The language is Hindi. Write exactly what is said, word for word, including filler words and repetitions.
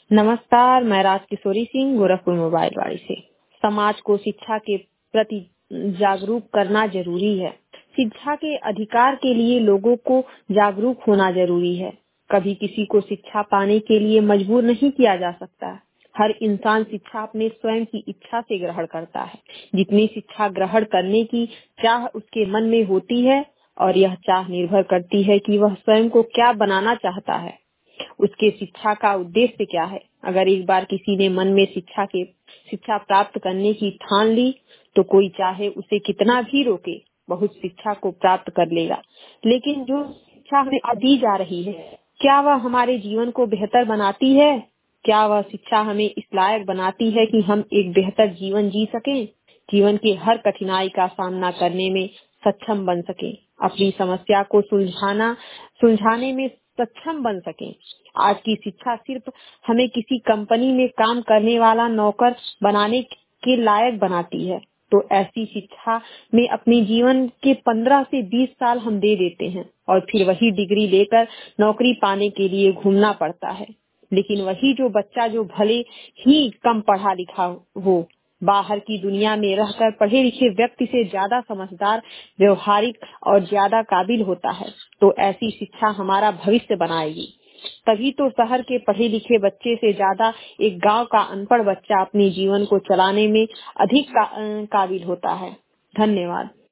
नमस्कार, मैं राज किशोरी सिंह गोरखपुर मोबाइल वाड़ी से। समाज को शिक्षा के प्रति जागरूक करना जरूरी है। शिक्षा के अधिकार के लिए लोगों को जागरूक होना जरूरी है। कभी किसी को शिक्षा पाने के लिए मजबूर नहीं किया जा सकता। हर इंसान शिक्षा अपने स्वयं की इच्छा से ग्रहण करता है। जितनी शिक्षा ग्रहण करने की चाह उसके मन में होती है और यह चाह निर्भर करती है कि वह स्वयं को क्या बनाना चाहता है, उसके शिक्षा का उद्देश्य क्या है। अगर एक बार किसी ने मन में शिक्षा के शिक्षा प्राप्त करने की ठान ली तो कोई चाहे उसे कितना भी रोके, बहुत शिक्षा को प्राप्त कर लेगा। लेकिन जो शिक्षा हमें दी जा रही है, क्या वह हमारे जीवन को बेहतर बनाती है? क्या वह शिक्षा हमें इस लायक बनाती है कि हम एक बेहतर जीवन जी सकें, जीवन के हर कठिनाई का सामना करने में सक्षम बन सकें, अपनी समस्या को सुलझाना सुलझाने में सक्षम बन सकें। आज की शिक्षा सिर्फ हमें किसी कंपनी में काम करने वाला नौकर बनाने के लायक बनाती है। तो ऐसी शिक्षा में अपने जीवन के पंद्रह से बीस साल हम दे देते हैं और फिर वही डिग्री लेकर नौकरी पाने के लिए घूमना पड़ता है। लेकिन वही जो बच्चा जो भले ही कम पढ़ा लिखा हो, बाहर की दुनिया में रहकर पढ़े लिखे व्यक्ति से ज्यादा समझदार, व्यवहारिक और ज्यादा काबिल होता है, तो ऐसी शिक्षा हमारा भविष्य बनाएगी। तभी तो शहर के पढ़े लिखे बच्चे से ज्यादा एक गांव का अनपढ़ बच्चा अपने जीवन को चलाने में अधिक का, काबिल होता है। धन्यवाद।